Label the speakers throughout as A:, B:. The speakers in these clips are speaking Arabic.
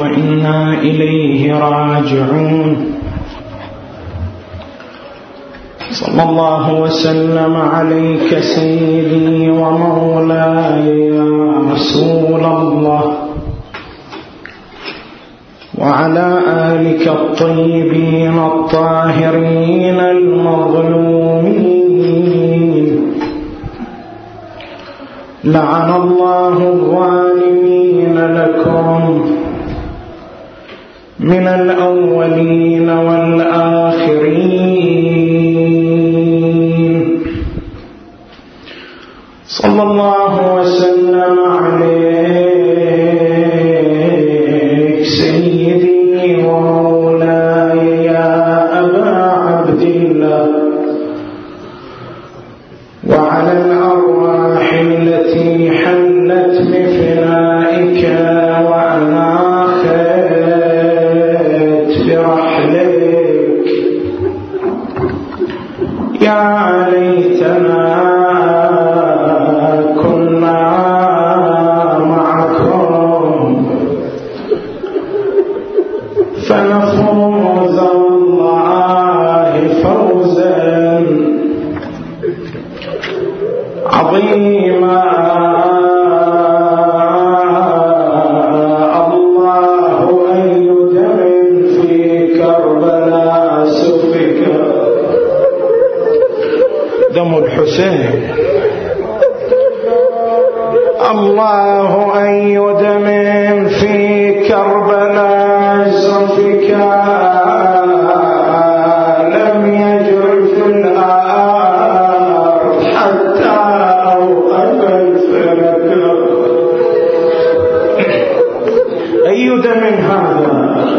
A: وإنا إليه راجعون. صلى الله وسلم عليك سيدي ومولاي يا رسول الله، وعلى آلك الطيبين الطاهرين المظلومين. لعن الله الظالمين لكم من الأولين والآخرين. صلى الله وسلم عليك سيدي ومولاي يا أبا عبد الله، وعلى الأرواح التي حلت بفنائك وأناخت برحلك. يا ليتنا كنا معكم فنفوز والله فوزا عظيما. الله أي دم في كربلاء سفك، دم الحسين. الله أي دم في كربلاء سفك لم يجر في الأرض حتى أوقف الفلك. أي دم هذا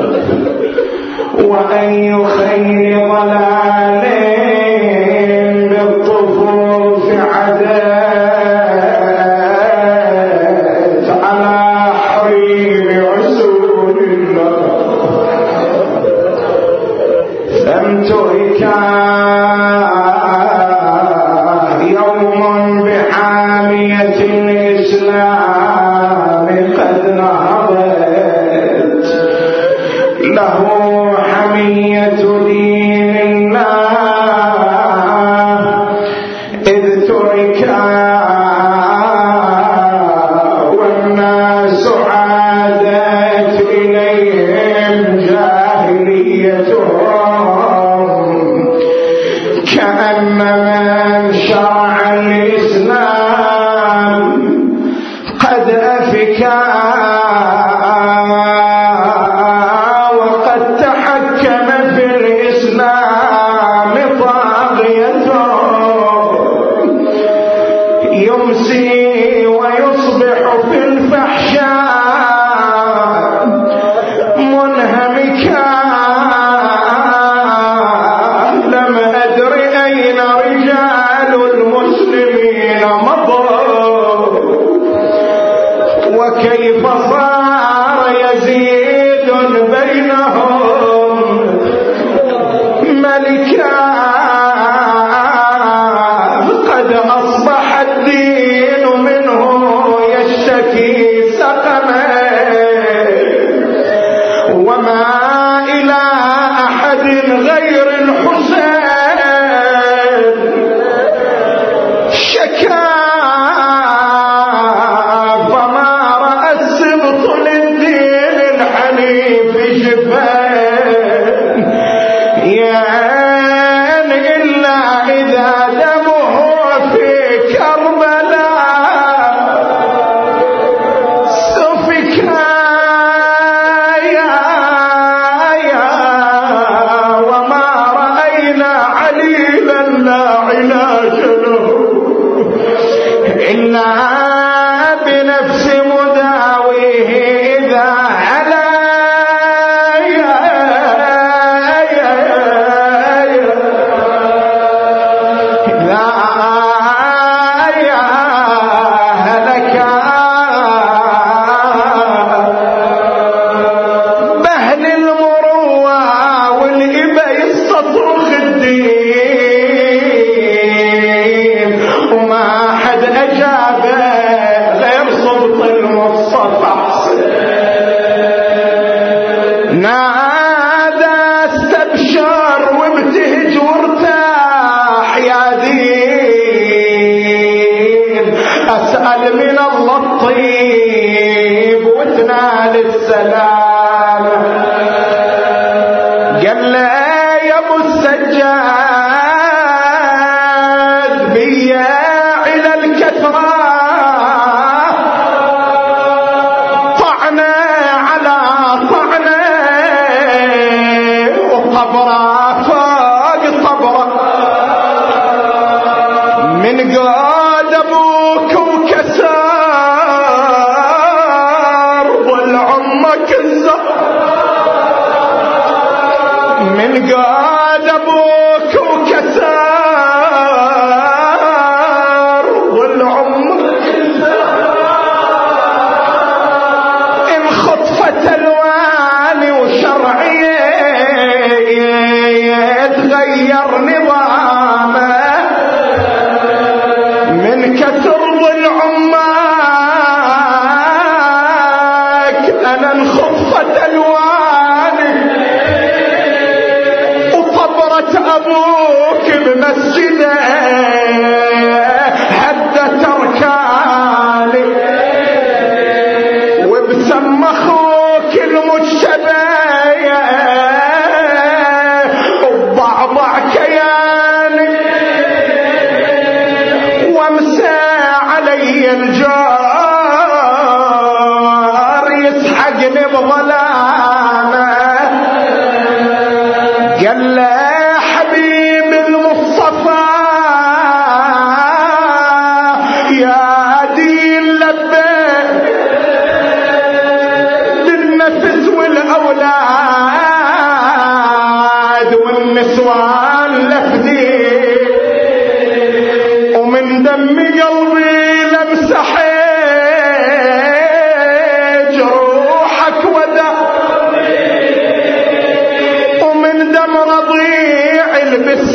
A: وأي خير ضلال بالطفوف عدت على حريم رسول الله. لم تهك يوم بحامية الإسلام قد نهضت له حمية دين الله، إذ ترك والناس عادت إليهم جاهليتهم، كأن من شرع الإسلام قد أفكا وقد تحكم في الإسلام نادى استبشر وابتهج وارتاح يا دين، أسأل من الله الطيب وتنال السلام. قال له يا ابو السجاد بيا على الكثرة طعنة على طعنة وطبرة فوق طبرة، من قاد ابوك وكسار ضل عمك الزهر، من قاد ابوك وكسار ضل عمك ان خطفت الواني وشرعيه تغير نظامه، من كسر ضل عمك انا انخطفت الواني أبوك بمسجده هدت أركاني، وبسم أخوك المجتبى وبضعضع كياني، وامسى علي الجار يسحقني بظلامه. قال له والنسوان لفدي ومن دم قلبي لمسحي جروحك ودع، ومن دم رضيع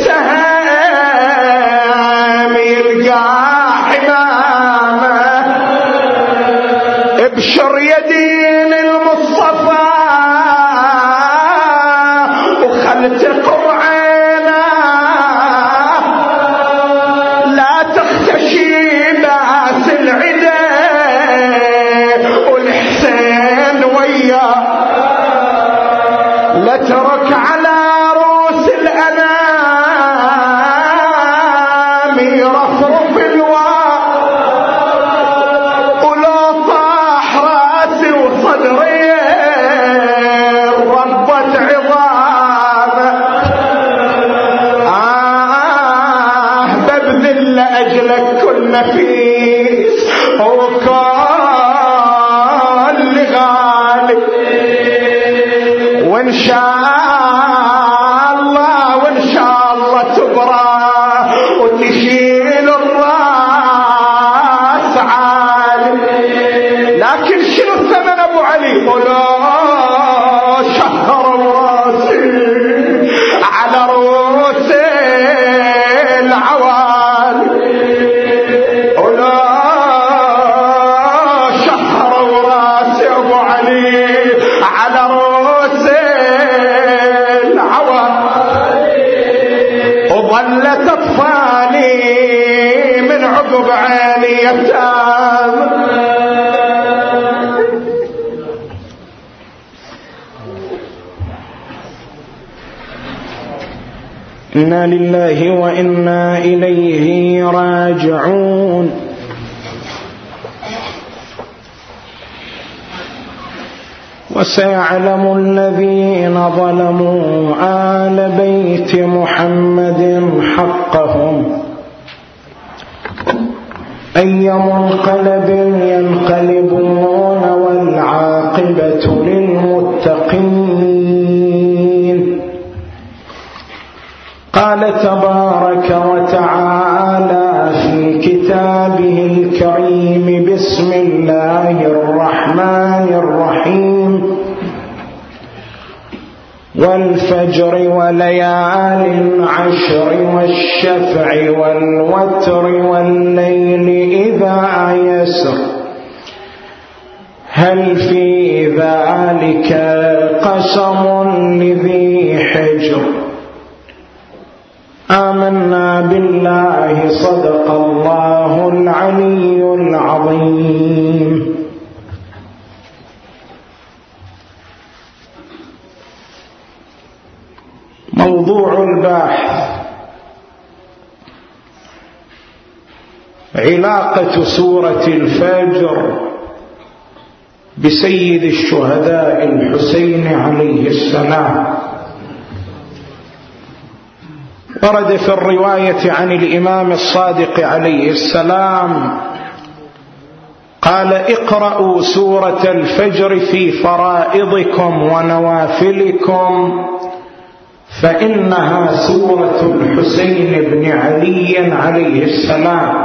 A: بالسهام يلقى حمامه. ابشر يا دين المصطفى تقر عينا، لا تختشي ناس العدا والحسين وياه، لا ترك على روس الأنام يرفرف الواء، ولو طاح راسي وصدري ربت عظام. أجلك كل نفيس وكل غالي، وإن شاء الله تبرى وتشيل الراس عالي. لكن شنو الثمن أبو علي؟ ولا شهر راسي على رؤوس العوالي، على رؤوس العوالي، وظلت اطفالي من عقب عيني يتام. إنا لله وإنا إليه راجعون. وسيعلم الذين ظلموا آل بيت محمد حقهم أي منقلب ينقلبون والعاقبة للمتقين. قال تبارك وتعالى في كتابه الكريم: بسم الله الرحمن الرحيم: والفجر وليال عشر والشفع والوتر والليل إذا يسر هل في ذلك قسم لذي حجر آمنا بالله صدق الله العلي العظيم. موضوع الباحث: علاقة سورة الفجر بسيد الشهداء الحسين عليه السلام. ورد في الرواية عن الإمام الصادق عليه السلام قال: اقرأوا سورة الفجر في فرائضكم ونوافلكم فإنها سورة الحسين بن علي عليه السلام،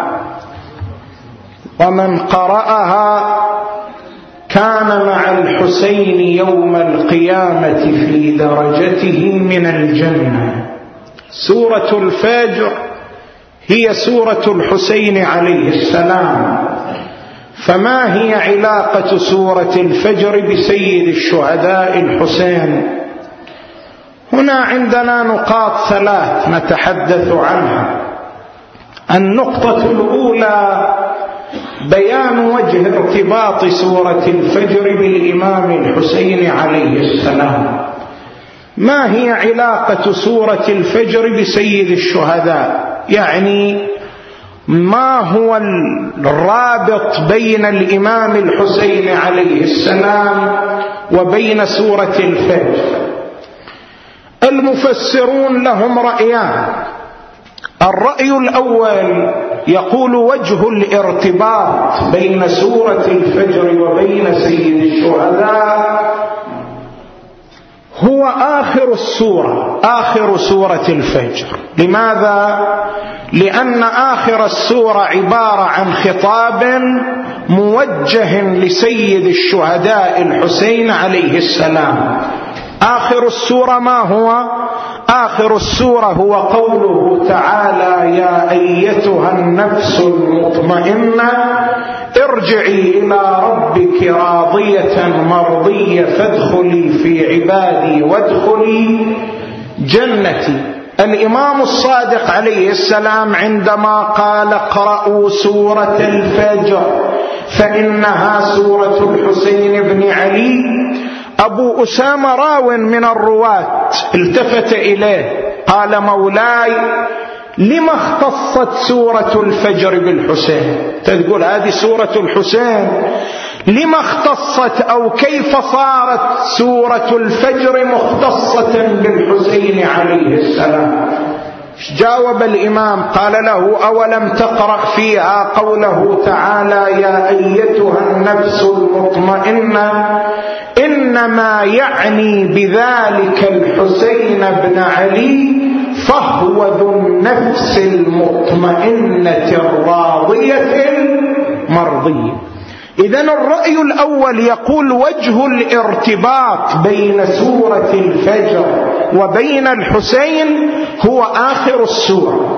A: ومن قرأها كان مع الحسين يوم القيامة في درجته من الجنة. سورة الفجر هي سورة الحسين عليه السلام. فما هي علاقة سورة الفجر بسيد الشهداء الحسين؟ هنا عندنا نقاط ثلاث نتحدث عنها. النقطة الأولى: بيان وجه ارتباط سورة الفجر بالإمام الحسين عليه السلام. ما هي علاقة سورة الفجر بسيد الشهداء؟ يعني ما هو الرابط بين الإمام الحسين عليه السلام وبين سورة الفجر؟ المفسرون لهم رأيان. الرأي الأول يقول وجه الارتباط بين سورة الفجر وبين سيد الشهداء هو آخر السورة، آخر سورة الفجر. لماذا؟ لأن آخر السورة عبارة عن خطاب موجه لسيد الشهداء الحسين عليه السلام. آخر السورة ما هو؟ آخر السورة هو قوله تعالى: يا أيتها النفس المطمئنة ارجعي إلى ربك راضية مرضية فادخلي في عبادي وادخلي جنتي. الإمام الصادق عليه السلام عندما قال: اقرأوا سورة الفجر فإنها سورة الحسين بن علي، أبو أسامة راو من الرواة التفت إليه قال: مولاي لما اختصت سورة الفجر بالحسين؟ تقول هذه سورة الحسين، لما اختصت أو كيف صارت سورة الفجر مختصة بالحسين عليه السلام؟ جاوب الإمام قال له: أولم تقرأ فيها قوله تعالى: يا أيتها النفس المطمئنة؟ إنما يعني بذلك الحسين بن علي، فهو ذو النفس المطمئنة الراضية المرضية. إذن الرأي الأول يقول وجه الارتباط بين سورة الفجر وبين الحسين هو آخر السورة.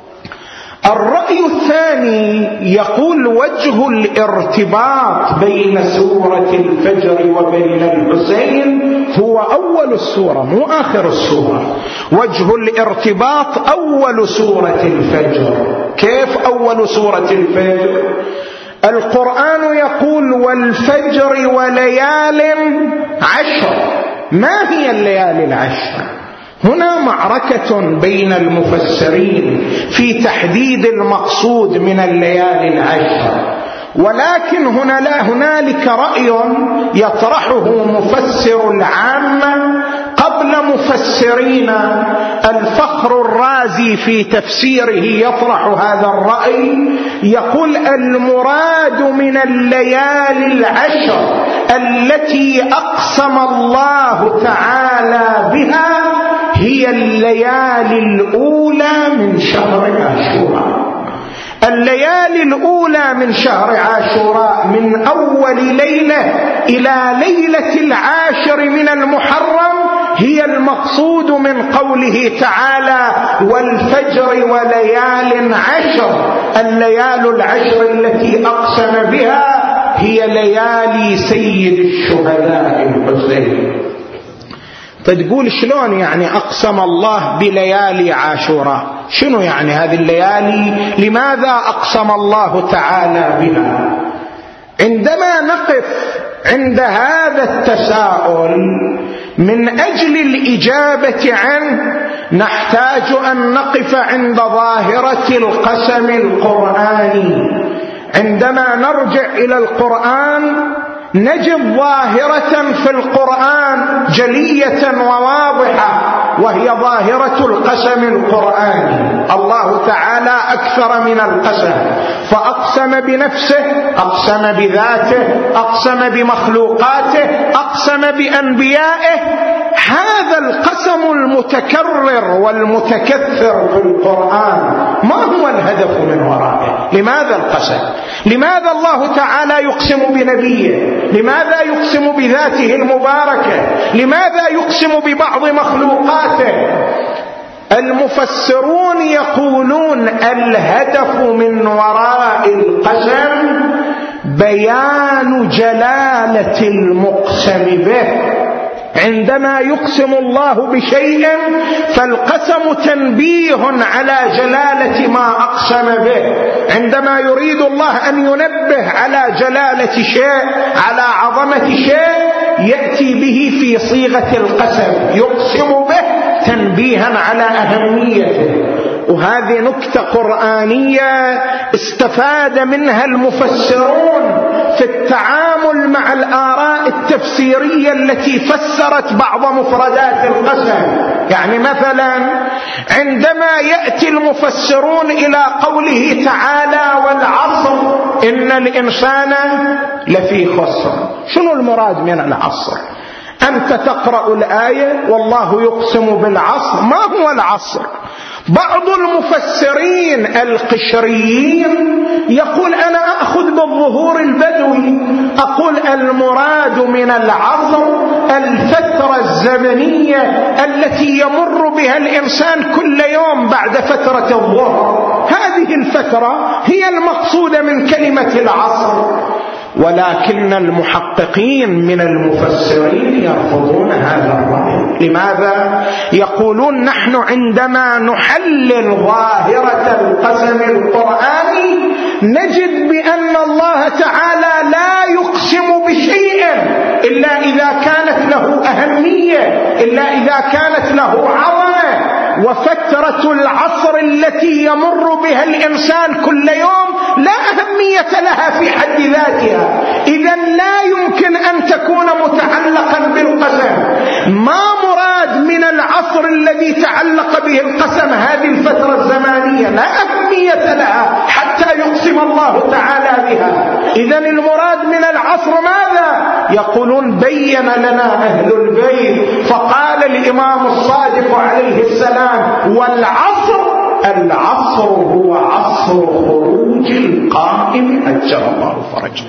A: الرأي الثاني يقول وجه الارتباط بين سورة الفجر وبين الحسين هو أول السورة مو آخر السورة. وجه الارتباط أول سورة الفجر. كيف أول سورة الفجر؟ القرآن يقول: والفجر وليال عشر. ما هي الليالي العشر؟ هنا معركة بين المفسرين في تحديد المقصود من الليالي العشر، ولكن هنالك رأي يطرحه مفسر العامة قبل مفسرين. الفخر الرازي في تفسيره يطرح هذا الرأي، يقول: المراد من الليالي العشر التي أقسم الله تعالى بها هي الليالي الأولى من شهر عاشوراء. الليالي الأولى من شهر عاشوراء من أول ليلة إلى ليلة العاشر من المحرم هي المقصود من قوله تعالى: والفجر وليال عشر. الليال العشر التي أقسم بها هي ليالي سيد الشهداء الحسين. فتقول شلون يعني أقسم الله بليالي عاشوراء؟ شنو يعني هذه الليالي؟ لماذا أقسم الله تعالى بها؟ عندما نقف عند هذا التساؤل من أجل الإجابة عنه نحتاج أن نقف عند ظاهرة القسم القرآني. عندما نرجع إلى القرآن نجد ظاهرة في القرآن جلية وواضحة، وهي ظاهرة القسم القرآني. الله تعالى أكثر من القسم، فأقسم بنفسه، أقسم بذاته، أقسم بمخلوقاته، أقسم بأنبيائه. هذا القسم المتكرر والمتكثر في القرآن ما هو الهدف من ورائه؟ لماذا القسم؟ لماذا الله تعالى يقسم بنبيه؟ لماذا يقسم بذاته المباركة؟ لماذا يقسم ببعض مخلوقاته؟ المفسرون يقولون الهدف من وراء القسم بيان جلالة المقسم به. عندما يقسم الله بشيء فالقسم تنبيه على جلالة ما أقسم به. عندما يريد الله أن ينبه على جلالة شيء، على عظمة شيء، يأتي به في صيغة القسم، يقسم به تنبيها على أهميته. وهذه نكتة قرآنية استفاد منها المفسرون في التعامل مع الآراء التفسيرية التي فسرت بعض مفردات القسم. يعني مثلا عندما يأتي المفسرون إلى قوله تعالى والعصر إن الإنسان لفي خسر، شنو المراد من العصر؟ أنت تقرأ الآية والله يقسم بالعصر، ما هو العصر؟ بعض المفسرين القشريين يقول أنا أخذ بالظهور البدوي، أقول المراد من العصر الفترة الزمنية التي يمر بها الإنسان كل يوم بعد فترة الظهر، هذه الفترة هي المقصودة من كلمة العصر. ولكن المحققين من المفسرين يرفضون هذا الرأي. لماذا؟ يقولون نحن عندما نحلل ظاهرة القسم القرآني نجد بأن الله تعالى لا يقسم بشيء إلا إذا كانت له أهمية، إلا إذا كانت له عظمة. وفترة العصر التي يمر بها الإنسان كل يوم لا أهمية لها في حد ذاتها، إذن لا يمكن أن تكون متعلقا بالقسم. ما مراد من العصر الذي تعلق به القسم هذه الفترة الزمانية؟ لا أهمية لها حتى يقسم الله تعالى بها. إذن المراد من العصر ماذا؟ يقولون بين لنا أهل البيت، فقال الإمام الصادق عليه السلام والعصر، العصر هو عصر خروج القائم أجل الله فرجه.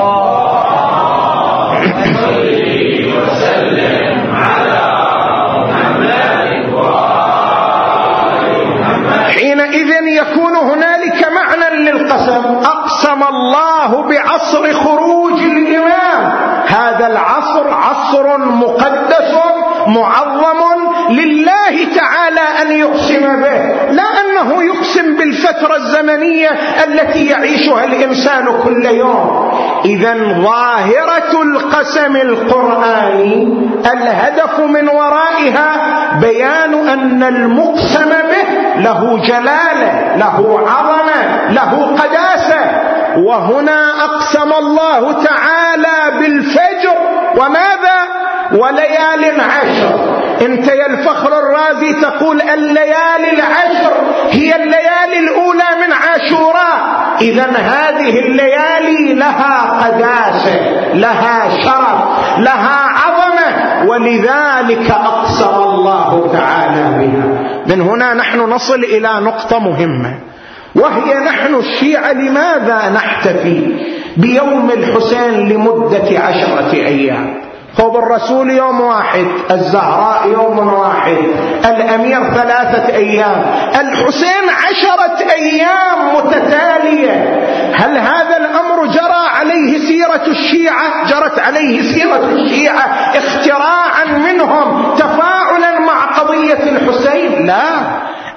A: اللهم صل وسلم على محمد وآل محمد. حينئذ يكون هنالك معنى للقسم. أقسم الله بعصر خروج الإمام، هذا العصر عصر مقدس معظم لله تعالى أن يقسم به، لا أنه يقسم بالفترة الزمنية التي يعيشها الإنسان كل يوم. إذن ظاهرة القسم القرآني الهدف من ورائها بيان أن المقسم به له جلالة، له عظمة، له قداسة. وهنا أقسم الله تعالى بالفجر، وماذا؟ وليال عشر. انت يا الفخر الرازي تقول الليالي العشر هي الليالي الأولى من عاشوراء. إذن هذه الليالي لها قداسة، لها شرف، لها عظمة، ولذلك أقسم الله تعالى بها. من هنا نحن نصل إلى نقطة مهمة، وهي نحن الشيعة لماذا نحتفي بيوم الحسين لمدة 10 أيام؟ خوب الرسول يوم واحد، الزهراء يوم واحد، الأمير 3 أيام، الحسين 10 أيام متتالية. هل هذا الأمر جرى عليه سيرة الشيعة؟ جرت عليه سيرة الشيعة اختراعا منهم، تفاعلا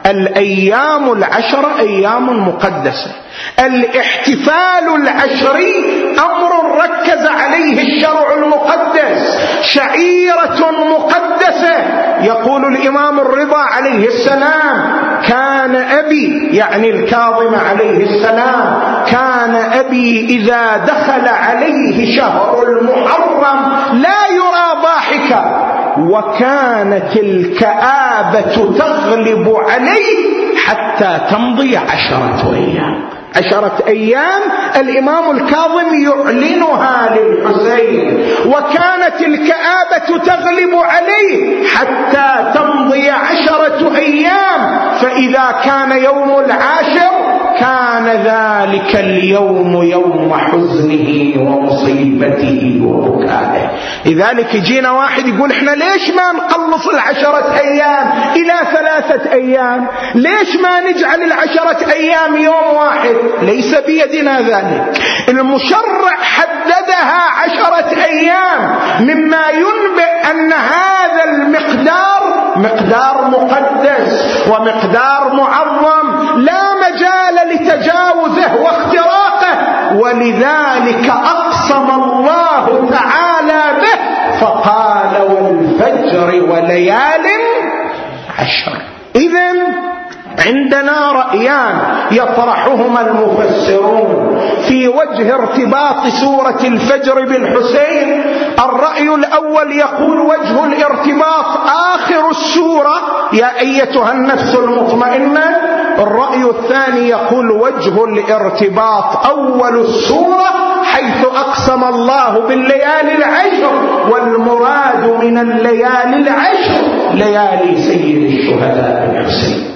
A: الأيام 10 أيام مقدسة. الاحتفال العشري أمر ركز عليه الشرع المقدس، شعيرة مقدسة. يقول الإمام الرضا عليه السلام: كان أبي، يعني الكاظم عليه السلام، كان أبي إذا دخل عليه شهر المحرم لا يرى ضاحكا، وكانت الكآبة تغلب عليه حتى تمضي 10 أيام. 10 أيام الإمام الكاظم يعلنها للحسين، وكانت الكآبة تغلب عليه حتى تمضي 10 أيام. فإذا كان يوم 10 كان ذلك اليوم يوم حزنه ومصيبته وبكائه. لذلك جينا واحد يقول: احنا ليش ما نقلص 10 أيام إلى 3 أيام؟ ليش ما نجعل 10 أيام يوم واحد؟ ليس بيدنا ذلك. المشرع حددها 10 أيام، مما ينبئ أن هذا المقدار مقدار مقدس ومقدار معظم، لا مجال لتجاوزه واختراقه، ولذلك أقسم الله تعالى به فقال: والفجر وليال 10. إذن عندنا رأيان يطرحهما المفسرون في وجه ارتباط سورة الفجر بالحسين. الرأي الأول يقول وجه الارتباط آخر السورة: يا أيتها النفس المطمئنة. الرأي الثاني يقول وجه الارتباط أول السورة، حيث أقسم الله بالليالي 10، والمراد من الليالي 10 ليالي سيد الشهداء الحسين.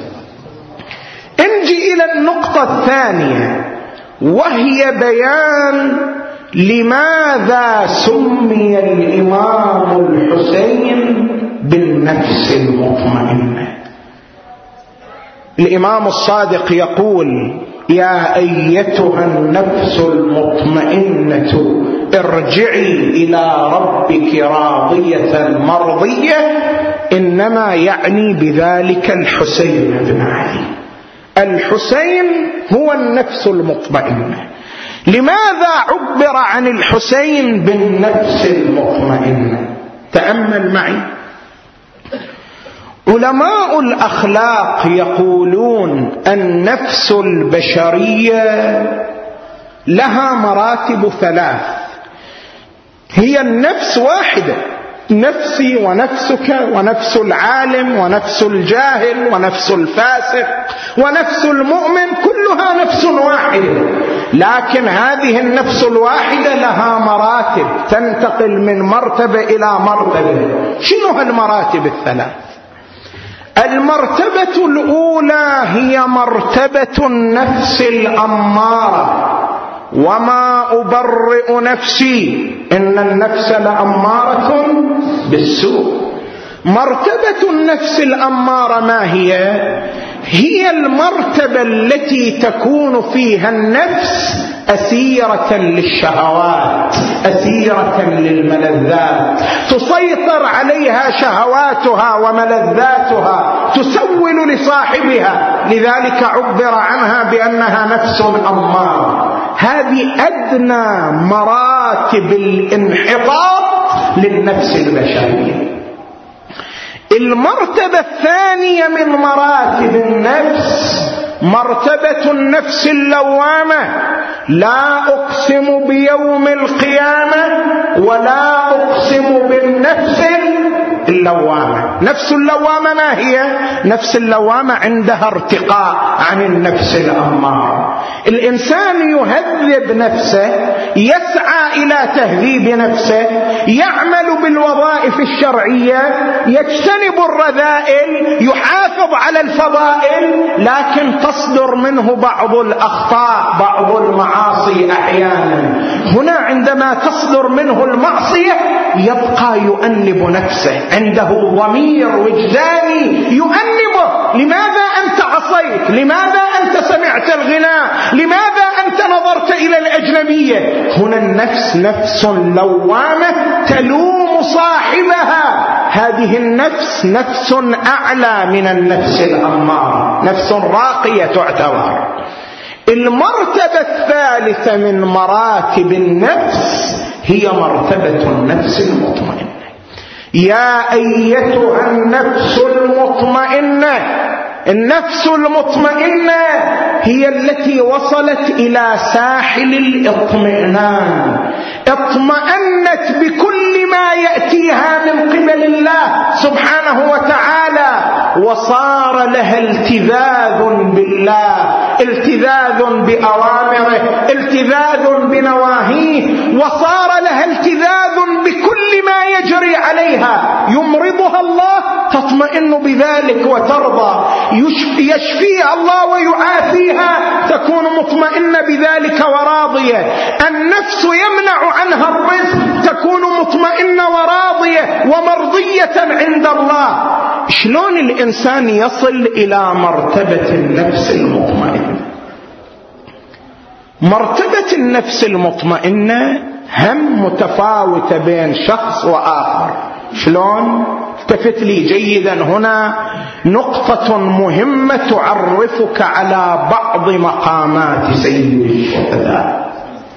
A: انجي إلى النقطة الثانية، وهي بيان لماذا سمي الإمام الحسين بالنفس المطمئنة. الإمام الصادق يقول: يا أيتها النفس المطمئنة ارجعي إلى ربك راضية مرضية. إنما يعني بذلك الحسين بن علي. الحسين هو النفس المطمئنة. لماذا عبر عن الحسين بالنفس المطمئنة؟ تأمل معي. علماء الأخلاق يقولون النفس البشرية لها مراتب 3. هي النفس واحدة، نفسي ونفسك ونفس العالم ونفس الجاهل ونفس الفاسق ونفس المؤمن، كلها نفس واحدة. لكن هذه النفس الواحدة لها مراتب، تنتقل من مرتبة إلى مرتبة. شنو هالمراتب 3؟ المرتبة الأولى هي مرتبة النفس الأمارة: وما أبرئ نفسي إن النفس لأمارة بالسوء. مرتبة النفس الأمارة ما هي؟ هي المرتبة التي تكون فيها النفس أسيرة للشهوات، أسيرة للملذات، تسيطر عليها شهواتها وملذاتها، تسول لصاحبها. لذلك عبر عنها بأنها نفس أمارة. هذه أدنى مراتب الانحطاط للنفس البشرية. المرتبة الثانية من مراتب النفس مرتبة النفس اللوامة: لا أقسم بيوم القيامة ولا أقسم بالنفس اللوامة. نفس اللوامة ما هي؟ نفس اللوامة عندها ارتقاء عن النفس الأمارة. الإنسان يهذب نفسه، يسعى إلى تهذيب نفسه، يعمل بالوظائف الشرعية، يجتنب الرذائل، يحافظ على الفضائل، لكن تصدر منه بعض الأخطاء، بعض المعاصي أحيانا. هنا عندما تصدر منه المعصية يبقى يؤنب نفسه، عنده ضمير وجداني يؤنبه: لماذا أنت عصيت؟ لماذا أنت سمعت الغناء؟ لماذا أنت نظرت إلى الأجنبية؟ هنا النفس نفس لوامة تلوم صاحبها. هذه النفس نفس أعلى من النفس الأمارة. نفس راقية تعتبر. المرتبة الثالثة من مراتب النفس هي مرتبة النفس المطمئنة. يا أيتها النفس المطمئنة. النفس المطمئنة هي التي وصلت إلى ساحل الاطمئنان، اطمأنت بكل ما يأتيها من قبل الله سبحانه وتعالى، وصار لها التذاذ بالله، التذاذ بأوامره، التذاذ بنواهيه، وصار لها التذاذ بكل ما يجري عليها. يمرضها الله تطمئن بذلك وترضى، يشفيها الله ويعافيها تكون مطمئنة بذلك وراضية. النفس يمنع عنها الرزق تكون مطمئنة وراضية ومرضية عند الله. شلون الإنسان يصل إلى مرتبة النفس المطمئنة؟ مرتبة النفس المطمئنة هم متفاوتة بين شخص وآخر. شلون؟ التفت لي جيدا، هنا نقطة مهمة تعرفك على بعض مقامات سيد الشهداء.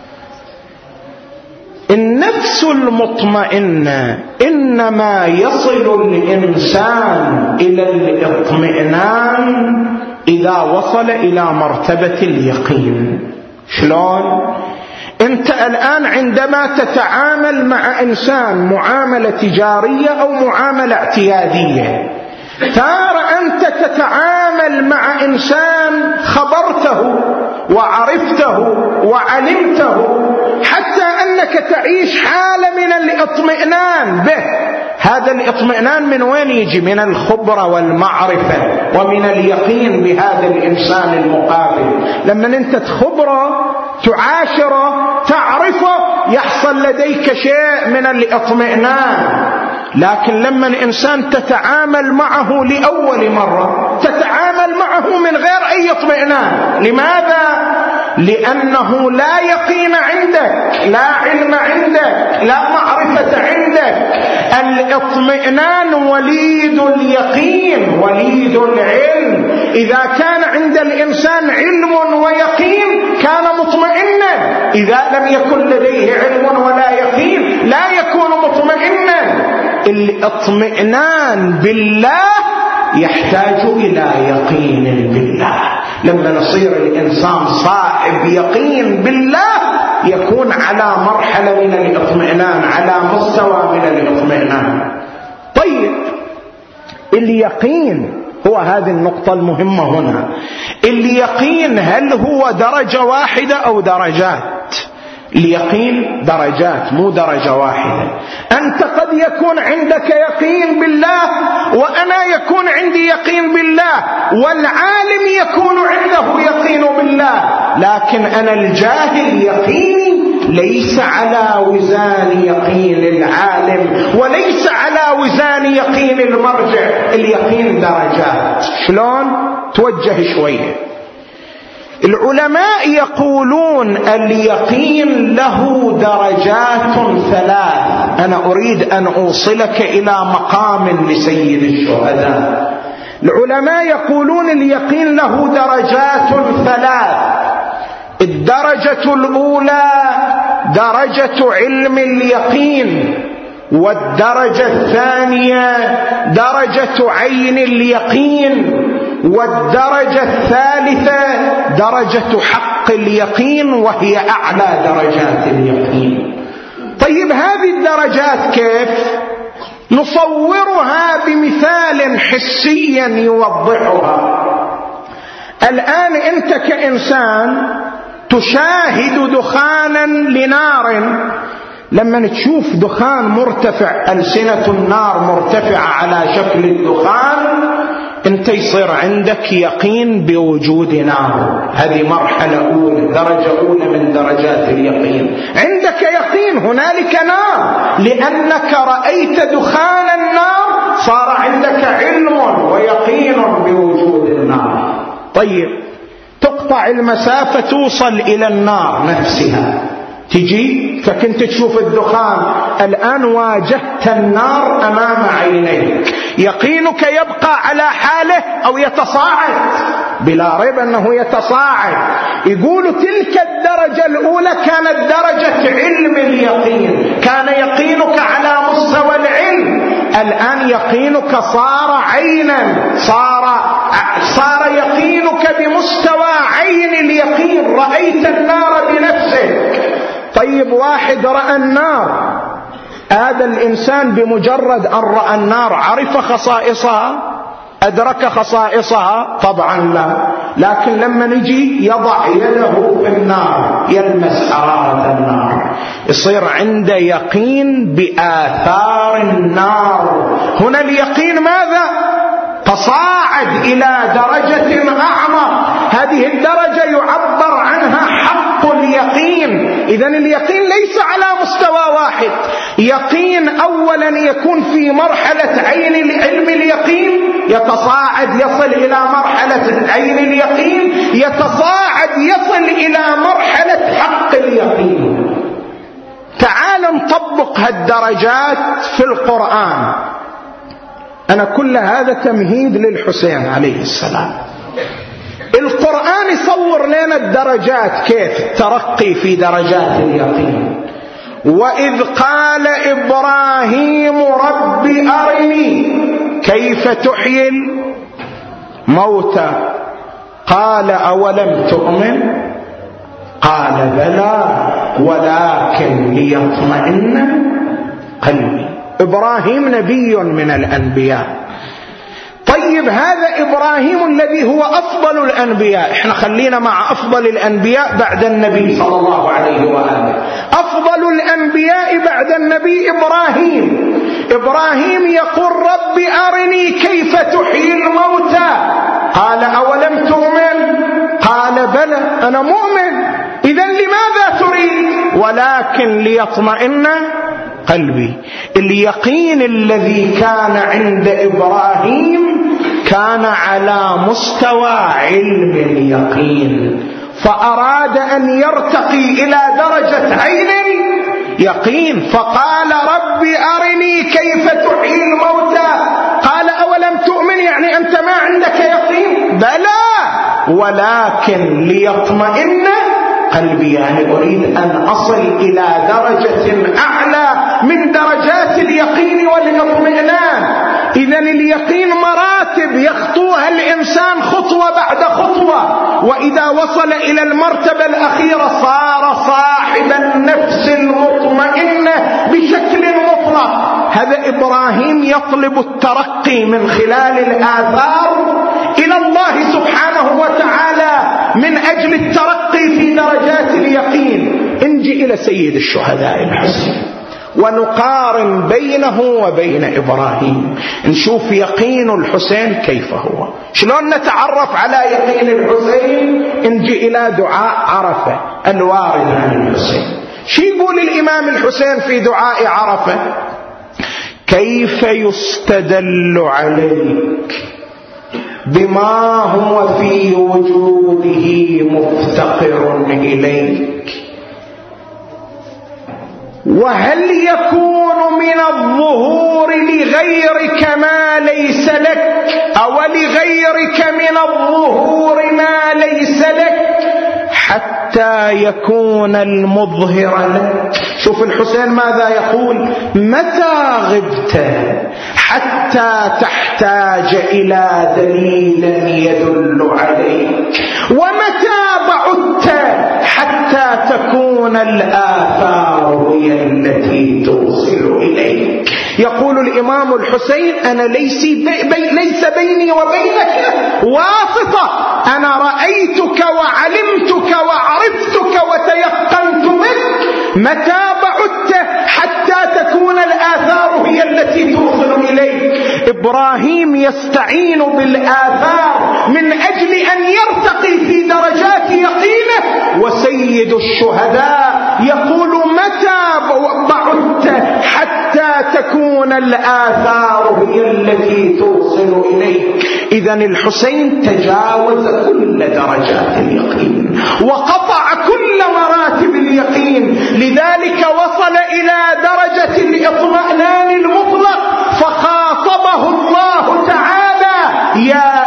A: النفس المطمئنة إنما يصل الإنسان إلى الاطمئنان إذا وصل إلى مرتبة اليقين. شلون؟ أنت الآن عندما تتعامل مع إنسان معاملة تجارية أو معاملة اعتيادية، ترى أنت تتعامل مع إنسان خبرته وعرفته وعلمته، حتى أنك تعيش حالة من الاطمئنان به. هذا الاطمئنان من وين يجي؟ من الخبرة والمعرفة ومن اليقين بهذا الإنسان المقابل. لما أنت تخبره، تعاشره، تعرفه، يحصل لديك شيء من الاطمئنان. لكن لما الإنسان تتعامل معه لأول مرة، تتعامل معه من غير أي اطمئنان. لماذا؟ لأنه لا يقين عندك، لا علم عندك، لا معرفة عندك. الاطمئنان وليد اليقين، وليد العلم. إذا كان عند الإنسان علم ويقين كان مطمئنا، إذا لم يكن لديه علم ولا يقين لا يكون مطمئنا. الاطمئنان بالله يحتاج إلى يقين بالله. لما نصير الإنسان صاحب يقين بالله يكون على مرحلة من الاطمئنان، على مستوى من الاطمئنان. طيب، اليقين هو هذه النقطة المهمة هنا. اليقين هل هو درجة واحدة أو درجات؟ اليقين درجات، مو درجة واحدة. أنت قد يكون عندك يقين بالله، وأنا يكون عندي يقين بالله، والعالم يكون عنده يقين بالله، لكن أنا الجاهل يقيني ليس على وزان يقين العالم، وليس على وزان يقين المرجع. اليقين درجات. شلون؟ توجه شوية. العلماء يقولون اليقين له درجات ثلاث. أنا أريد أن أوصلك إلى مقام لسيد الشهداء. العلماء يقولون اليقين له درجات ثلاث. الدرجة الأولى درجة علم اليقين، والدرجة الثانية درجة عين اليقين، والدرجة الثالثة درجة حق اليقين، وهي أعلى درجات اليقين. طيب، هذه الدرجات كيف نصورها؟ بمثال حسي يوضحها. الآن أنت كإنسان تشاهد دخانا لنار. لما تشوف دخان مرتفع، ألسنة النار مرتفعة على شكل الدخان، انت يصير عندك يقين بوجود نار. هذه مرحلة أولى، درجة أولى من درجات اليقين. عندك يقين هنالك نار، لأنك رأيت دخان النار، صار عندك علم ويقين بوجود النار. طيب، تقطع المسافة توصل إلى النار نفسها، تجي فكنت تشوف الدخان، الآن واجهت النار أمام عينيك، يقينك يبقى على حاله أو يتصاعد؟ بلا ريب أنه يتصاعد. يقول تلك الدرجة الأولى كانت درجة علم اليقين، كان يقينك على مستوى العلم. الآن يقينك صار عينا، صار يقينك بمستوى عين اليقين، رأيت النار بنفسك. طيب واحد رأى النار، هذا الإنسان بمجرد أن رأى النار عرف خصائصها؟ أدرك خصائصها؟ طبعا لا. لكن لما نجي يضع يده في النار يلمس حرارة النار، يصير عنده يقين بآثار النار. هنا اليقين ماذا؟ تصاعد إلى درجة أعمق. هذه الدرجة يعبر عنها حق اليقين. إذن اليقين ليس على مستوى واحد. يقين أولا يكون في مرحلة عين العلم اليقين، يتصاعد يصل إلى مرحلة عين اليقين، يتصاعد يصل إلى مرحلة حق اليقين. تعال نطبق هالدرجات في القرآن. أنا كل هذا تمهيد للحسين عليه السلام. القرآن يصور لنا الدرجات، كيف الترقي في درجات اليقين. وإذ قال إبراهيم رب أرني كيف تحيي الموتى قال أولم تؤمن قال بلى ولكن ليطمئن قلبي. إبراهيم نبي من الأنبياء. طيب هذا إبراهيم الذي هو أفضل الأنبياء، احنا خلينا مع أفضل الأنبياء بعد النبي صلى الله عليه وآله. أفضل الأنبياء بعد النبي إبراهيم. إبراهيم يقول رب أرني كيف تحيي الموتى قال أولم تؤمن قال بلى أنا مؤمن. إذن لماذا تريد؟ ولكن ليطمئن قلبي. اليقين الذي كان عند إبراهيم كان على مستوى علم اليقين، فأراد أن يرتقي إلى درجة عين اليقين، فقال رب أرني كيف تحيي الموتى قال أولم تؤمن، يعني أنت ما عندك يقين؟ بلى ولكن ليطمئن قلبي، يعني أريد أن أصل إلى درجة أعلى من درجات اليقين والاطمئنان. إذن اليقين مراتب يخطوها الإنسان خطوة بعد خطوة، وإذا وصل إلى المرتبة الأخيرة صار صاحب النفس المطمئنة بشكل مطلق. هذا إبراهيم يطلب الترقي من خلال الآثار إلى الله سبحانه وتعالى من أجل الترقي في درجات اليقين. نجي إلى سيد الشهداء الحسين ونقارن بينه وبين إبراهيم، نشوف يقين الحسين كيف هو. شلون نتعرف على يقين الحسين؟ نجي إلى دعاء عرفة الوارد عن الحسين. شو يقول الإمام الحسين في دعاء عرفة؟ كيف يستدل عليك بما هو في وجوده مفتقر إليك، وهل يكون من الظهور لغيرك ما ليس لك، أو لغيرك من الظهور ما ليس لك حتى يكون المظهر لك. شوف الحسين ماذا يقول؟ متى غبت حتى تحتاج إلى دليل يدل عليك، ومتى بعدت حتى تكون الآثار هي التي توصل إليك. يقول الإمام الحسين أنا ليس بيني وبينك واسطة، أنا رأيتك وعلمتك وعرفتك وتيقنت منك، متى بعدت حتى تكون الآثار هي التي توصل إليك. إبراهيم يستعين بالآثار من أجل أن يرتقي في درجات يقينه، وسيد الشهداء يقول متى بعدت حتى تكون الآثار هي التي توصل إليك. إذن الحسين تجاوز كل درجات اليقين وقطع كل مراتب اليقين، لذلك وصل إلى درجة الإطمئنان المطلق، فخاطبه الله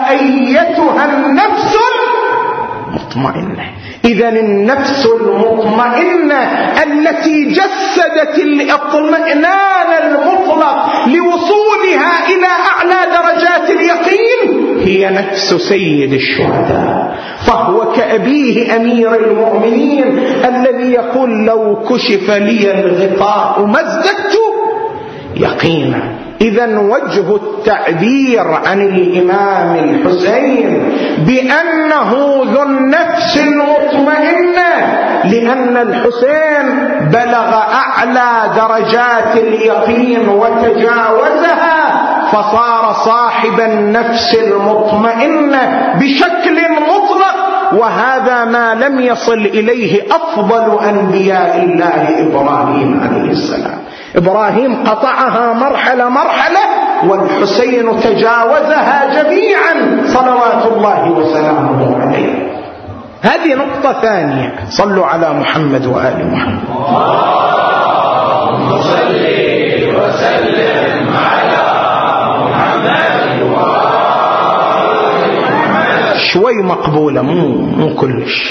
A: أيتها النفس المطمئنة. إذن النفس المطمئنة التي جسدت الاطمئنان المطلق لوصولها إلى أعلى درجات اليقين هي نفس سيد الشهداء، فهو كأبيه أمير المؤمنين الذي يقول لو كشف لي الغطاء ما ازددت يقينا. إذن وجه التعبير عن الإمام الحسين بأنه ذو النفس المطمئنة لأن الحسين بلغ أعلى درجات اليقين وتجاوزها، فصار صاحب النفس المطمئنة بشكل مطلق، وهذا ما لم يصل إليه أفضل أنبياء الله إبراهيم عليه السلام. إبراهيم قطعها مرحلة مرحلة، والحسين تجاوزها جميعا صلوات الله وسلامه عليه. هذه نقطة ثانية. صلوا على محمد وآل محمد. اللهم صل وسلم على محمد وآل محمد. شوي مقبولة، مو كلش.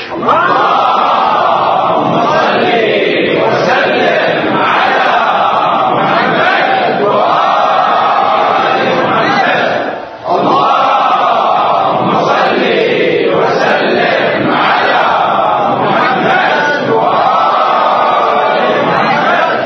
A: اللهم صل وسلم على محمد وآل محمد. اللهم صل وسلم على محمد وآل محمد.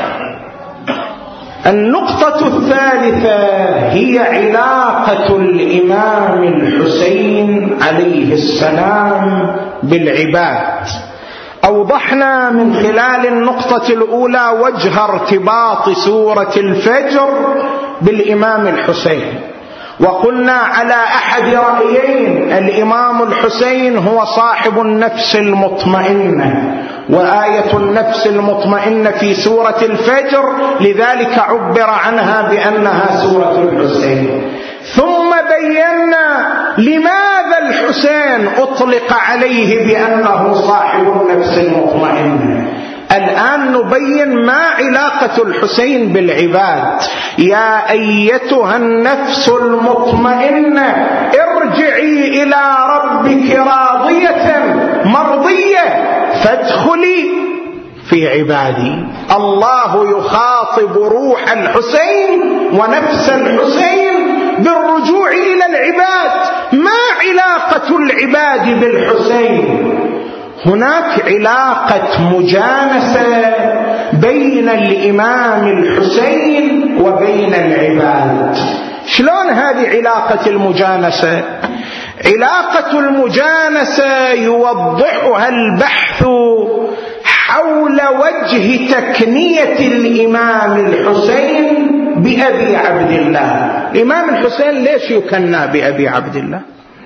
A: النقطة الثالثة هي علاقة الإمام الحسين عليه السلام بالعباد. أوضحنا من خلال النقطة الأولى وجه ارتباط سورة الفجر بالإمام الحسين، وقلنا على أحد رأيين: الإمام الحسين هو صاحب النفس المطمئنة، وآية النفس المطمئنة في سورة الفجر، لذلك عبر عنها بأنها سورة الحسين. ثم بينا لماذا الحسين أطلق عليه بأنه صاحب النفس المطمئنة. الآن نبين ما علاقة الحسين بالعباد. يا أيتها النفس المطمئنة ارجعي إلى ربك راضية مرضية فادخلي في عبادي. الله يخاطب روح الحسين ونفس الحسين بالرجوع إلى العباد. ما علاقة العباد بالحسين؟ هناك علاقة مجانسة بين الإمام الحسين وبين العباد. شلون هذه علاقة المجانسة؟ علاقة المجانسة يوضحها البحث حول وجه تكنية الإمام الحسين بأبي عبد الله. الإمام الحسين ليش يكنى بأبي عبد الله؟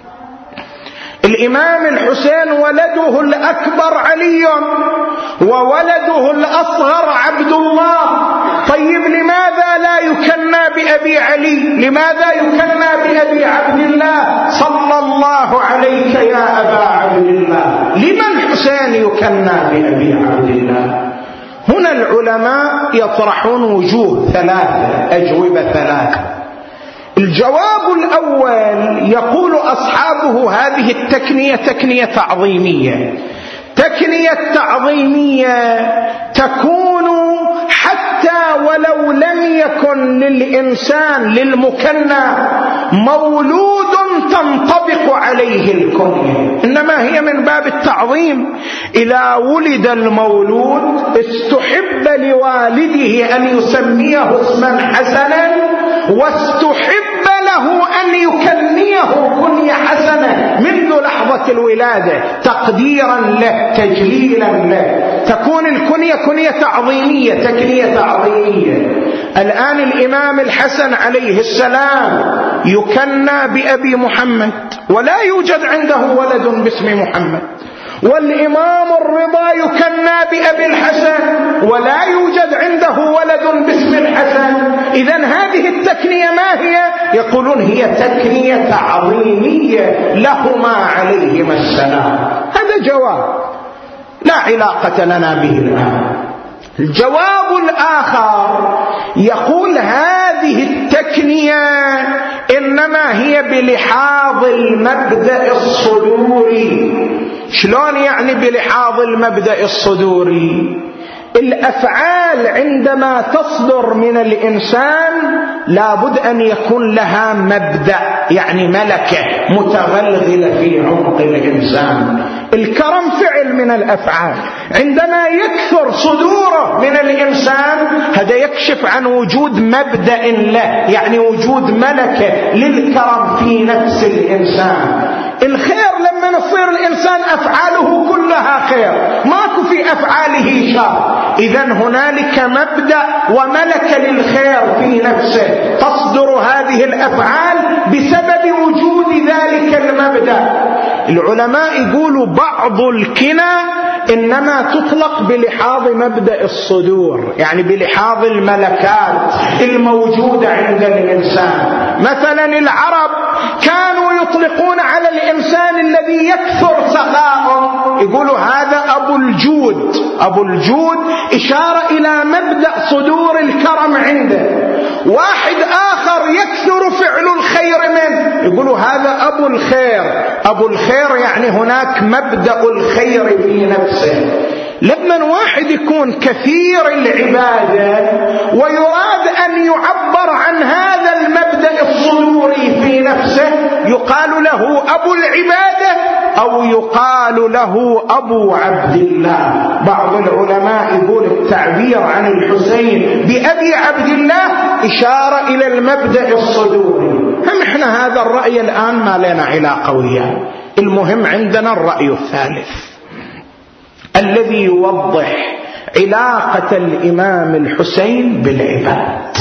A: الإمام الحسين ولده الأكبر علي وولده الأصغر عبد الله. طيب لماذا لا يكنى بأبي علي؟ لماذا يكنى بأبي عبد الله؟ صلى الله عليك يا أبا عبد الله. لمن الحسين يكنى بأبي عبد الله؟ هنا العلماء يطرحون وجوه ثلاثة، أجوبة ثلاثة. الجواب الأول: يقول أصحابه هذه التكنية تكنية تعظيمية. تكنية تعظيمية تكون حتى ولو لم يكن للإنسان للمكنى مولود تنطبق عليه الكنية، إنما هي من باب التعظيم. إذا ولد المولود استحب لوالده أن يسميه اسما حسنا، واستحب له أن يكنيه كنية حسنة منذ لحظة الولادة تقديرا له تجليلا له. تكون الكنية كنية تعظيمية، تكنية تعظيمية. الآن الإمام الحسن عليه السلام يكنى بأبي محمد ولا يوجد عنده ولد باسم محمد، والإمام الرضا يكنى بأبي الحسن ولا يوجد عنده ولد باسم الحسن. إذن هذه التكنية ما هي؟ يقولون هي تكنية تعظيمية لهما عليهما السلام. هذا جواب لا علاقة لنا به الآن. الجواب الآخر يقول هذه التكنية إنما إنما هي بلحاظ المبدأ الصدوري. شلون يعني بلحاظ المبدأ الصدوري؟ الأفعال عندما تصدر من الإنسان لابد أن يكون لها مبدأ، يعني ملكة متغلغلة في عمق الإنسان. الكرم فعل من الأفعال، عندما يكثر صدوره من الإنسان هذا يكشف عن وجود مبدأ له، يعني وجود ملكة للكرم في نفس الإنسان. الخير لما يصير الإنسان أفعاله كلها خير، ماكو في أفعاله شر، إذن هنالك مبدأ وملكة للخير في نفسه، تصدر هذه الأفعال بسبب وجود ذلك المبدأ. العلماء يقولوا بعض الكنى إنما تطلق بلحاظ مبدأ الصدور، يعني بلحاظ الملكات الموجودة عند الإنسان. مثلا العرب كانوا يطلقون على الإنسان الذي يكثر سخاءه يقولوا هذا أبو الجود. أبو الجود إشارة إلى مبدأ صدور الكرم عنده. واحد آخر يكثر فعل الخير منه يقولوا هذا أبو الخير. أبو الخير يعني هناك مبدأ الخير في نفسه. لما واحد يكون كثير العبادة ويراد أن يعبر عن هذا المبدأ الصدوري في نفسه يقال له أبو العبادة أو يقال له أبو عبد الله. بعض العلماء يقول التعبير عن الحسين بأبي عبد الله إشارة إلى المبدأ الصدوري. هم إحنا هذا الرأي الآن ما لنا علاقة وياه. المهم عندنا الرأي الثالث الذي يوضح علاقة الإمام الحسين بالعباد.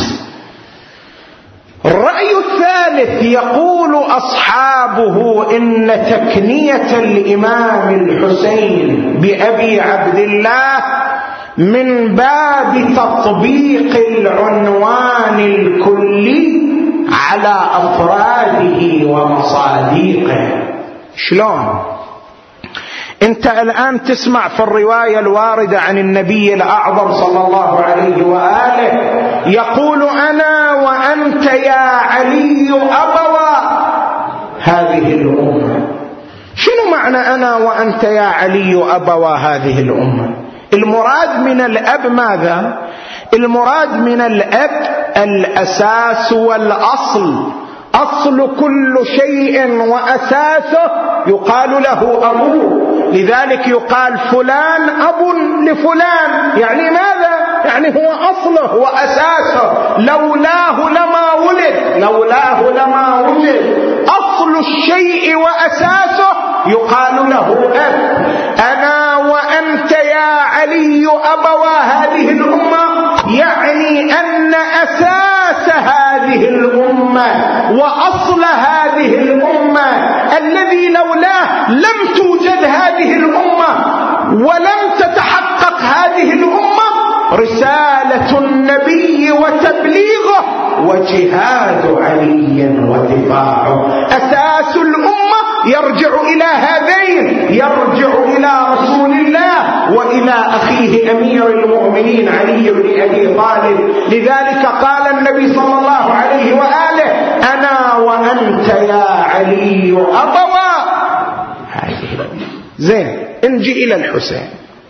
A: الرأي الثالث يقول أصحابه إن تكنية الإمام الحسين بأبي عبد الله من باب تطبيق العنوان الكلي على أفراده ومصادقه. شلون؟ انت الآن تسمع في الرواية الواردة عن النبي الأعظم صلى الله عليه وآله يقول أنا وأنت يا علي أبوا هذه الأمة. شنو معنى أنا وأنت يا علي أبوا هذه الأمة؟ المراد من الأب ماذا؟ المراد من الأب الأساس والأصل. أصل كل شيء وأساسه يقال له أبوه. لذلك يقال فلان أب لفلان، يعني ماذا؟ يعني هو أصله وأساسه، لولاه لما ولد، لولاه لما وجد. أصل الشيء وأساسه يقال له أب. أنا وأنت يا علي أبوا هذه الأمة، يعني أن أساس هذه الأمة وأصل هذه الأمة الذي لولاه لم توجد هذه الأمة ولم تتحقق هذه الأمة رسالة النبي وتبليغه وجهاد علي ودفاعه. أساس الأمة يرجع إلى هذين، يرجع إلى رسول الله وإلى أخيه أمير المؤمنين علي بن أبي طالب. لذلك قال النبي صلى الله عليه وآله أنا وأنت يا علي أبوا هذه. زين، نجي إلى الحسين.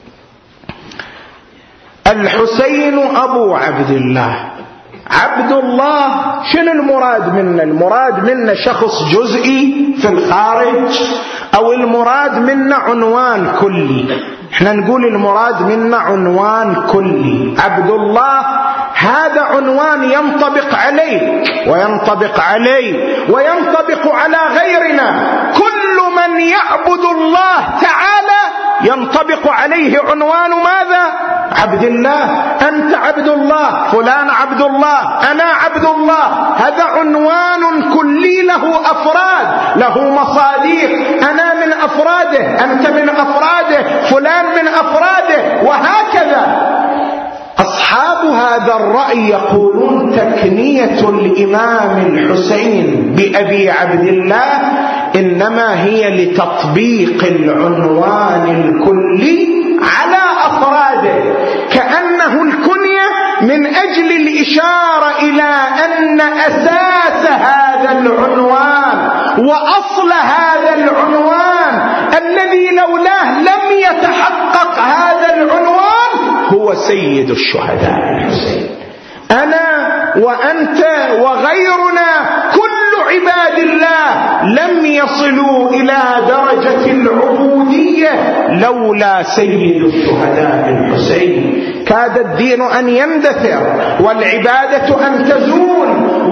A: الحسين أبو عبد الله. عبد الله شنو المراد منه؟ المراد منه شخص جزئي في الخارج أو المراد منه عنوان كلي؟ احنا نقول المراد منه عنوان كلي. عبد الله هذا عنوان ينطبق عليك وينطبق علي وينطبق على غيرنا. كل من يعبد الله تعالى ينطبق عليه عنوان ماذا؟ عبد الله. أنت عبد الله، فلان عبد الله، أنا عبد الله. هذا عنوان كلي له أفراد، له مصاديق. أنا من أفراده، أنت من أفراده، فلان من أفراده، وهكذا. أصحاب هذا الرأي يقولون تكنية الإمام الحسين بأبي عبد الله إنما هي لتطبيق العنوان الكلي على أفراده، كأنه الكنية من أجل الإشارة إلى أن أساس هذا العنوان وأصل هذا العنوان الذي لولاه لم يتحقق هذا العنوان هو سيد الشهداء الحسين. أنا وأنت وغيرنا كل عباد الله لم يصلوا إلى درجة العبودية لولا سيد الشهداء الحسين. كاد الدين أن يندثر والعبادة أن تزول،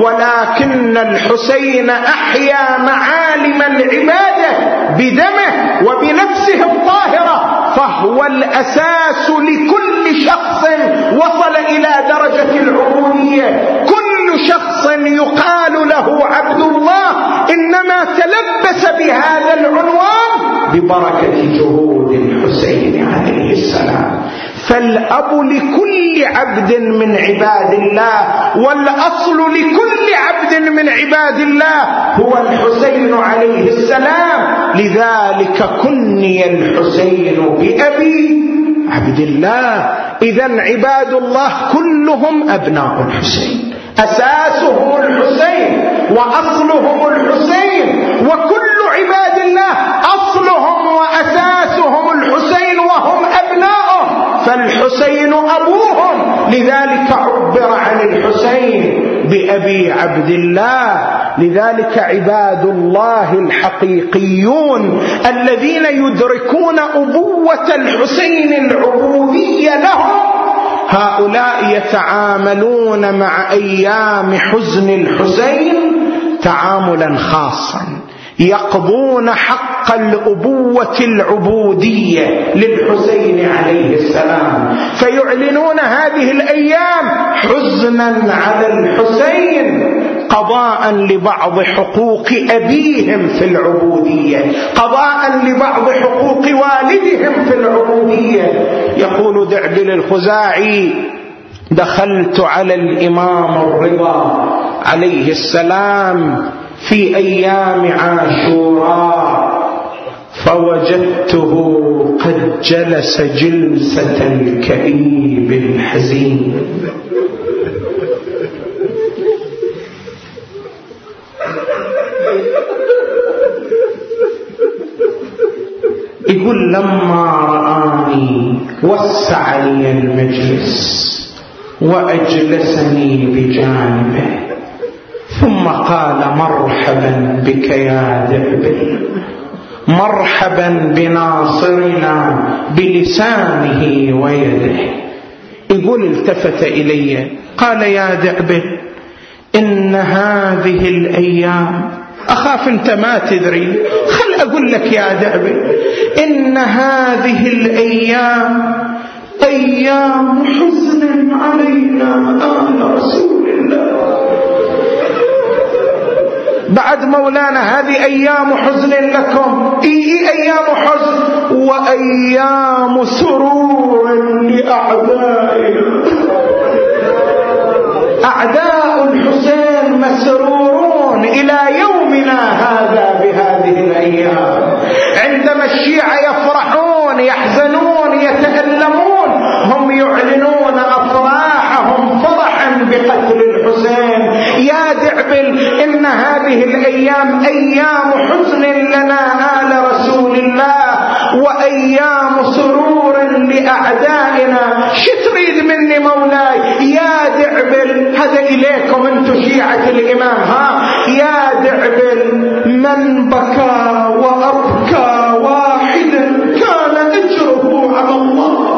A: ولكن الحسين أحيا معالم العبادة بدمه وبنفسه الطاهرة، فهو الأساس لكل شخص وصل إلى درجة العبودية. كل شخص يقال له عبد الله إنما تلبس بهذا العنوان ببركة جهود الحسين عليه السلام. فالأب لكل عبد من عباد الله، والأصل لكل عبد من عباد الله هو الحسين عليه السلام. لذلك كني الحسين بأبي عبد الله. إذن عباد الله كلهم أبناء الحسين، أساسهم الحسين وأصلهم الحسين، وكل عباد الله أصلهم وأساسهم الحسين وهم أبناؤه، فالحسين أبوهم. لذلك عبر عن الحسين بأبي عبد الله. لذلك عباد الله الحقيقيون الذين يدركون أبوة الحسين العبودية لهم، هؤلاء يتعاملون مع أيام حزن الحسين تعاملا خاصا، يقضون حق الأبوة العبودية للحسين عليه السلام، فيعلنون هذه الأيام حزنا على الحسين، قضاء لبعض حقوق أبيهم في العبودية، قضاء لبعض حقوق والدهم في العبودية. يقول دعبل الخزاعي: دخلت على الإمام الرضا عليه السلام في أيام عاشوراء فوجدته قد جلس جلسة الكئيب الحزين. يقول: لما رآني وسع لي المجلس وأجلسني بجانبه، ثم قال: مرحبا بك يا دعبل، مرحبا بناصرنا بلسانه ويده. يقول: التفت إلي قال: يا دعبل، إن هذه الأيام، أخاف أنت ما تدري، خل أقول لك يا دعبل، إن هذه الأيام أيام حزن علينا آل رسول الله. بعد مولانا هذه أيام حزن لكم، أيام حزن وأيام سرور لأعدائنا. أعداء الحسين مسرورون إلى يومنا هذا بهذه الأيام. عندما الشيعة يفرحون يحزنون يتألمون، هم يعلنون أفراحهم فرحا بقتل الحسين. يا دعبل، إن هذه الأيام أيام حزن لنا آل رسول الله وأيام سرور لأعدائنا. شو تريد مني مولاي؟ يا دعبل، هذا إليكم أنتم شيعة الإمام، يا دعبل، من بكى وأبكى واحدا كان أجره على الله.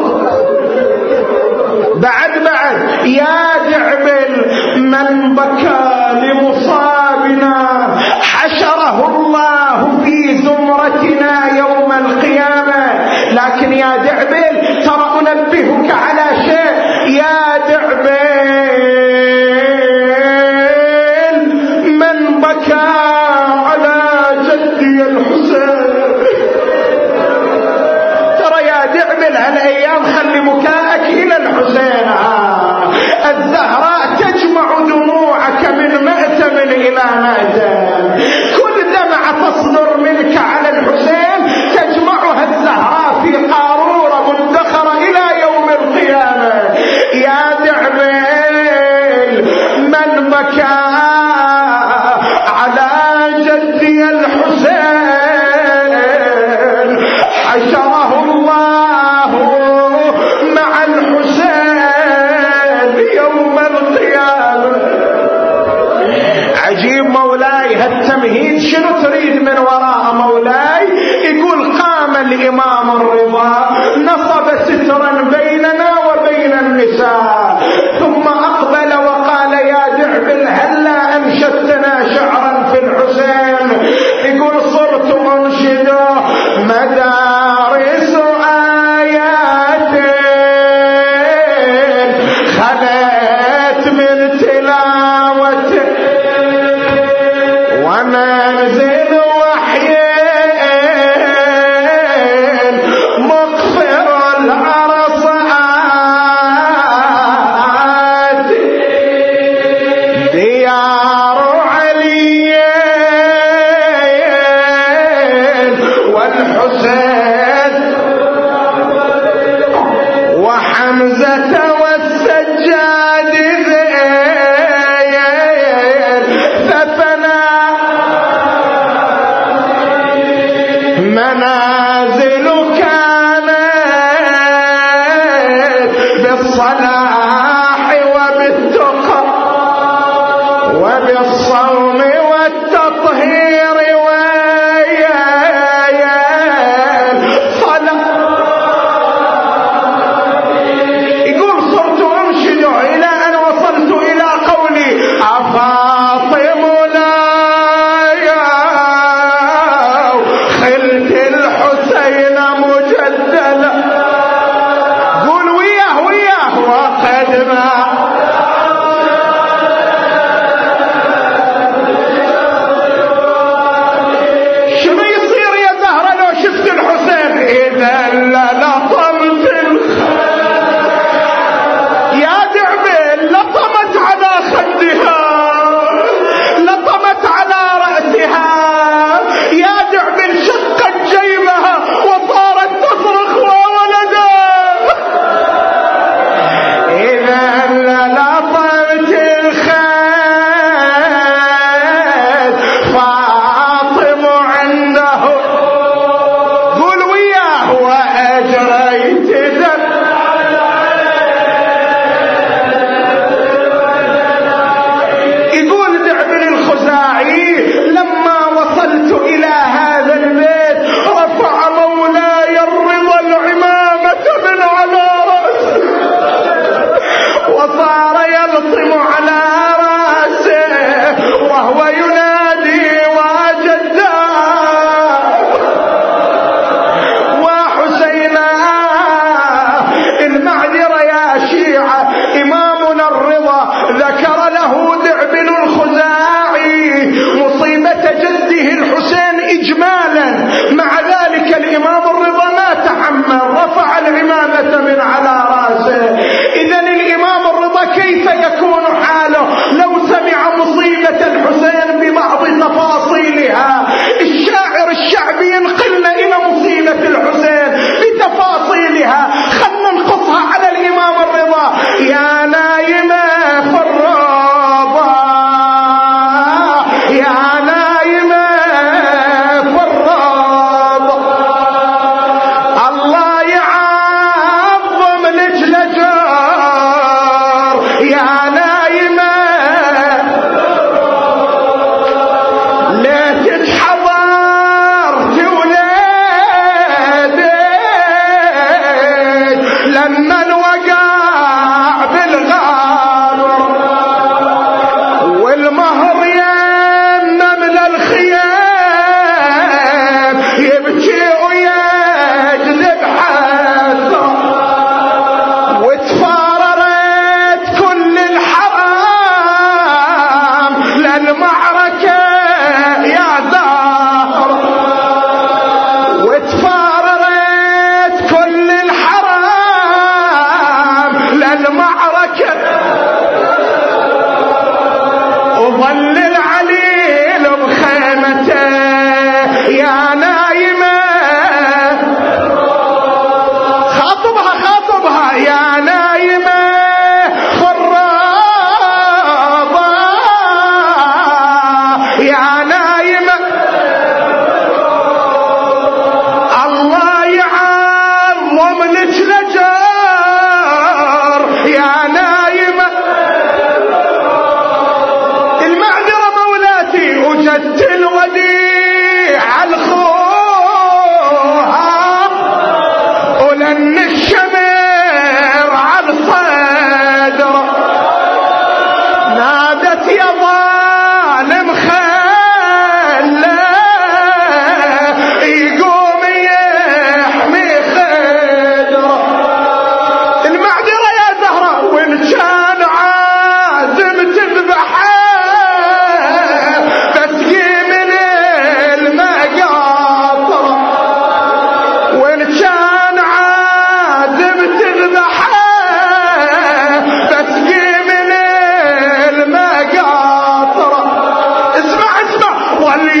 A: بعد يا دعبل، من بكى لمصابنا حشره الله في زمرتنا يوم القيامة. لكن يا دعبل، ترى أنبهك على شيء يا دعبل، من بكى على جدي الحسين، ترى يا دعبل هالأيام خلي بكاءك إلى الحسين. الزهراء تجمع دموعك من مولاي هالتمهيد شنو تريد من وراء مولاي؟ يقول قام الإمام الرضا نصب سترا بيننا وبين النساء ثم أقبل وقال يا دعبل هلا أنشدتنا شعرا في الحسين. يقول صرت أنشد مدارس آيات خلت من تلاوة ومنزل وحي مقفر العرصات ديار علي والحسين وحمزة والسجاد ففنا منازل كانت بالصلاح وبالتقى وبالصوم والتطهير يقول صرت أنشد إلى أن وصلت إلى قولي أفاطم لا خلت الحسين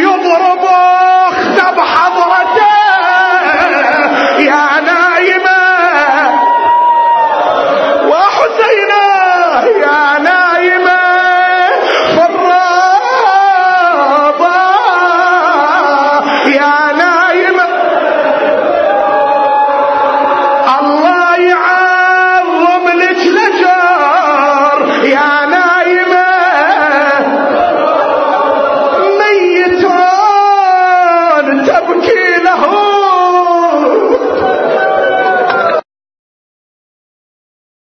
A: يضرب